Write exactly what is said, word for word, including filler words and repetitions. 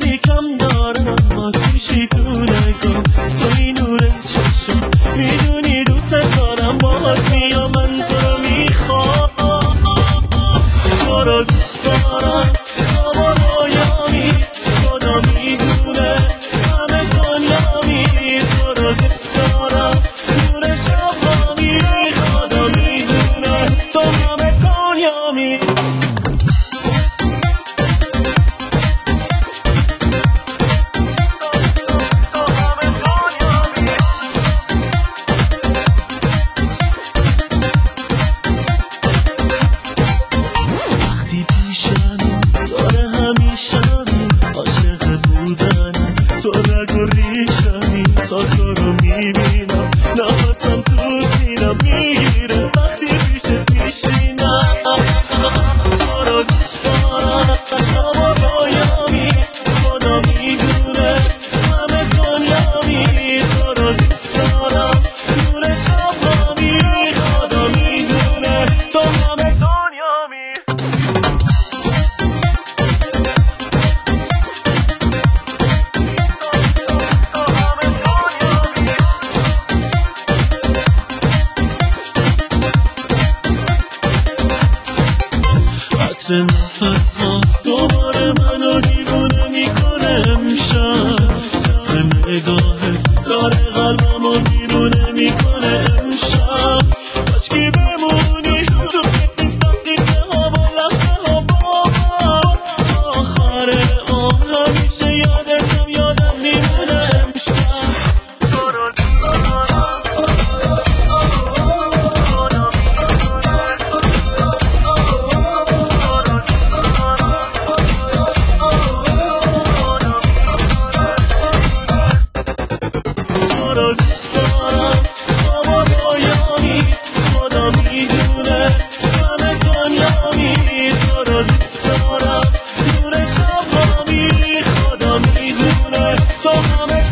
چیزی کم دارم، آتیشی تو نگاه، توی نور چشم، میدونی دوست دارم، باهات میام من تو رو میخوام، تو رو دوست دارم اما رویامی، خدا میدونه همه دنیامی، تو رو دوست دارم نور شبامی، خدا میدونه تو همه دنیامی. داره همیشمی عاشق بودنم، تو رگ و ریشمی، تا تو رو میبینم نفسم تو سینم میگیره وقتی پیشت میشینم، تو رو دوست دارم اما رویامی، خدا میدونه همه دنیامی، تو رو دوست دارم نور شبامی، خدا میدونه تو همه دنیامی. عطر نفسات دوباره منو دیوونه میکنه امشب، حس نگاهت داره قلبمو دیوونه میکنه امشب، کاشکی بمونی تو این دقیقه ها با لحظه ها با من، تا آخر عمر همیشه یادتم یادم میمونه امشب، تو رو دوست دارم. تو رو دوست دارم اما رویامی، خدا میدونه همه دنیامی، تو رو دوست دارم نور شبامی، خدا میدونه تو همه